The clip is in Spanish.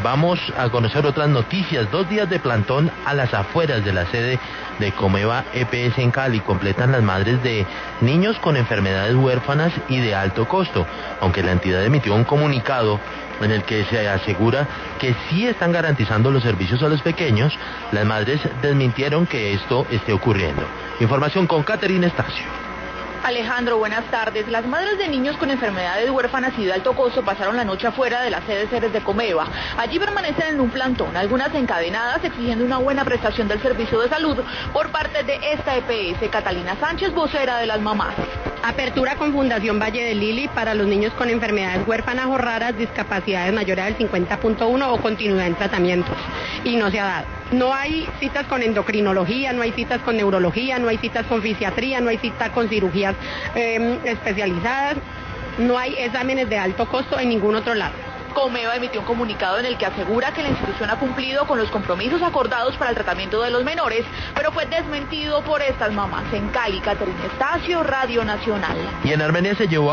Vamos a conocer otras noticias. 2 días de plantón a las afueras de la sede de Comeva EPS en Cali completan las madres de niños con enfermedades huérfanas y de alto costo, aunque la entidad emitió un comunicado en el que se asegura que sí están garantizando los servicios a los pequeños. Las madres desmintieron que esto esté ocurriendo. Información con Caterina Estacio. Alejandro, buenas tardes. Las madres de niños con enfermedades huérfanas y de alto costo pasaron la noche afuera de la sede Ceres de Comeva. Allí permanecen en un plantón, algunas encadenadas, exigiendo una buena prestación del servicio de salud por parte de esta EPS. Catalina Sánchez, vocera de las mamás. Apertura con Fundación Valle de Lili para los niños con enfermedades huérfanas o raras, discapacidades mayores del 50.1 o continuidad en tratamientos. Y no se ha dado. No hay citas con endocrinología, no hay citas con neurología, no hay citas con fisiatría, no hay citas con cirugías especializadas, no hay exámenes de alto costo en ningún otro lado. Comeva emitió un comunicado en el que asegura que la institución ha cumplido con los compromisos acordados para el tratamiento de los menores, pero fue desmentido por estas mamás. En Cali, Caterina Estacio, Radio Nacional. Y en Armenia se llevó